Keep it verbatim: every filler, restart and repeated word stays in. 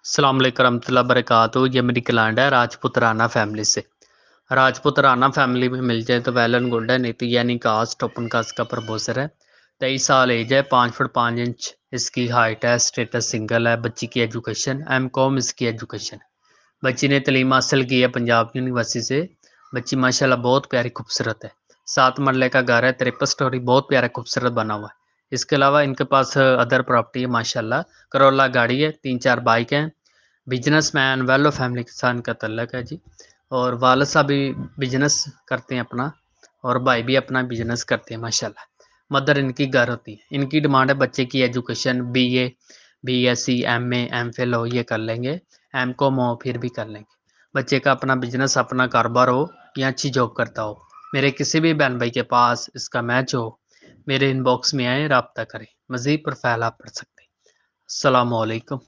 अस्सलाम वालेकुम रहमतुल्लाहि बरकातुहू। ये मेरी क्लाइंट है राजपूत राणा फैमिली से। राजपूत राणा फैमिली में मिल जाए तो वेल एंड गुड है, नहीं तो यानी कास्ट ओपन कास्ट का प्रपोजर है। तेईस साल एज है, पाँच फुट पाँच इंच इसकी हाइट है, स्टेटस सिंगल है। बच्ची की एजुकेशन एम कॉम इसकी एजुकेशन है। बच्ची ने तलीम हासिल की है पंजाब यूनिवर्सिटी से। बच्ची माशाल्लाह बहुत प्यारी खूबसूरत है। सात मरले का घर है, तिरपन स्टोरी, बहुत प्यारा खूबसूरत बना हुआ है। इसके अलावा इनके पास अदर प्रॉपर्टी है माशाल्लाह। करोला गाड़ी है, तीन चार बाइक हैं। बिजनेसमैन वेल फैमिली के साथ इनका तल्लक है जी। और वालिद साहब भी बिजनेस करते हैं अपना, और भाई भी अपना बिजनेस करते हैं माशाल्लाह। मदर इनकी घर होती है। इनकी डिमांड है बच्चे की education B A B S C M A M phil हो, ये कर लेंगे। एम कॉम हो फिर भी कर लेंगे। बच्चे का अपना बिजनेस अपना कारोबार हो या अच्छी जॉब करता हो। मेरे किसी भी बहन भाई के पास इसका मैच हो, मेरे इनबॉक्स में आए रब्ता करें। मज़ीद प्रोफाइल आप पढ़ सकते हैं। अस्सलामु अलैकुम।